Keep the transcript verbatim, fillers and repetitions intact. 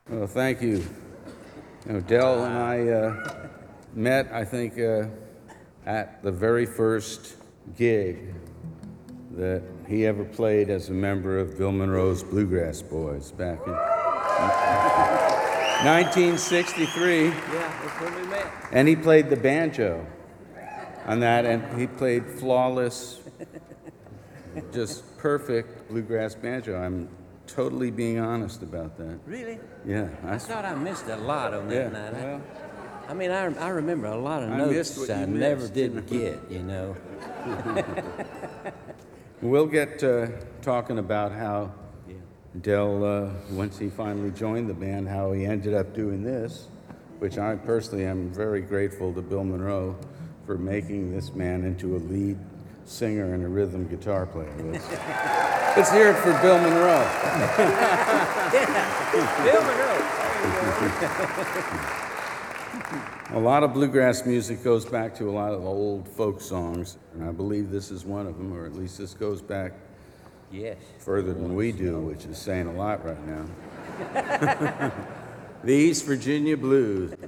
Well, thank you. You know, Del and I uh, met, I think, uh, at the very first gig that he ever played as a member of Bill Monroe's Bluegrass Boys back in nineteen sixty-three. Yeah, that's when we met. And he played the banjo on that, and he played flawless, just perfect bluegrass banjo. I'm totally being honest about that. Really? Yeah, I I, thought I missed a lot on that yeah. night. I- Well, I mean, I, I remember a lot of I missed notes what I you never missed. did get, you know. we'll get uh, talking about how Yeah. Del, uh, once he finally joined the band, how he ended up doing this, which I personally am very grateful to Bill Monroe for making this man into a lead singer and a rhythm guitar player. Let's, let's hear it for Bill Monroe. Bill Monroe. There you go. A lot of bluegrass music goes back to a lot of old folk songs, and I believe this is one of them, or at least this goes back Yes. further than we do, which is saying a lot right now. The East Virginia Blues.